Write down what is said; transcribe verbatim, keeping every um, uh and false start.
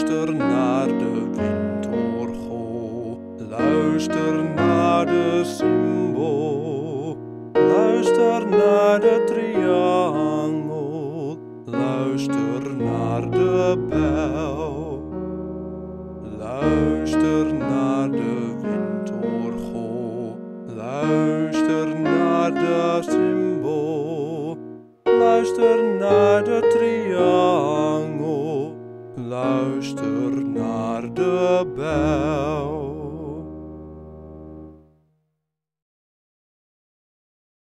Luister naar de windorgel, luister naar de symbool, luister naar de triangel, luister naar de bel. Luister naar de windorgel, luister naar de symbool, luister naar de triangel, luister naar de bel.